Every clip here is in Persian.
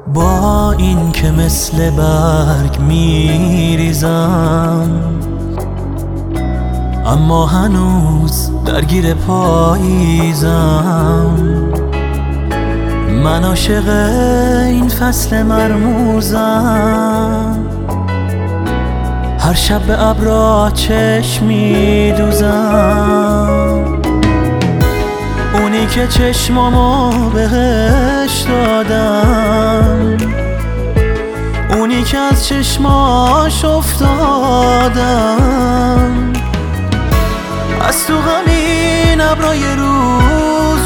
با این که مثل برگ میریزم، اما هنوز درگیر پاییزم. من عاشق این فصل مرموزم، هر شب به ابرا چشم میدوزم. اونی که چشمامو بهش دادم، اونی که از چشماش افتادم، از تو همین ابرای روز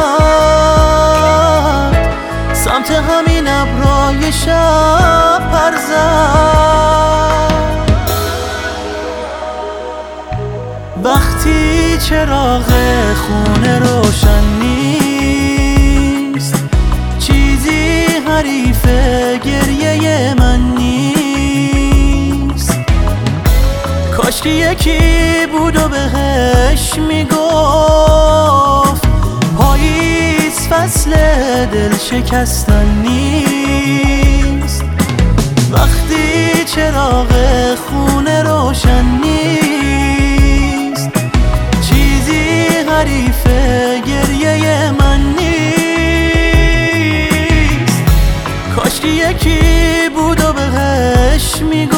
اومد، سمت همین ابرای شب پر زد. وقتی چراغ خونه روشن نیست، چیزی حریف گریه من نیست. کاشکی یکی بود و بهش میگفت پاییز فصل دل شکستن نیست. وقتی چراغ خونه روشن نیست، چیزی حریف گریه من نیست. کاشکی یکی بود و بهش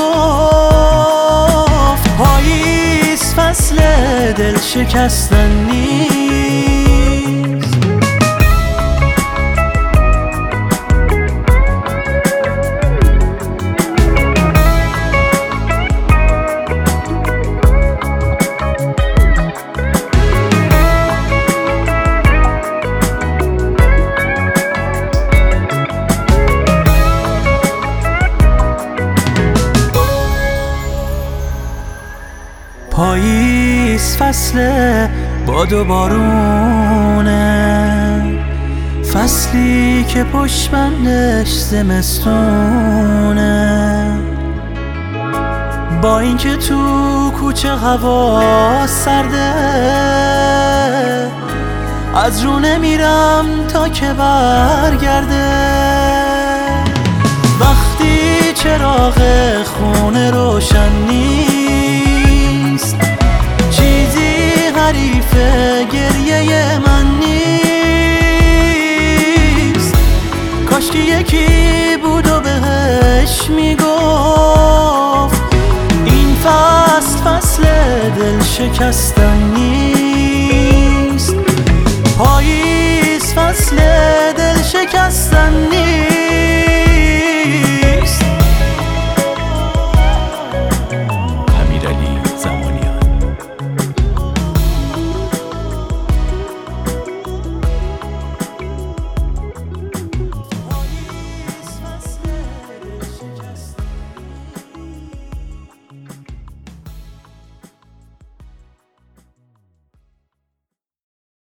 میگفت پاییز فصل دل شکستن نیست. پاییز فصل باد و بارونه، فصلی که پشت بندش زمستونه. با اینکه تو کوچه هوا سرده، از رو نمیرم تا که برگرده. وقتی چراغ خونه روشن نیست، چیزی حریف گریه من نیست. کاشکی یکی بود و بهش میگفت این فصل دل شکستن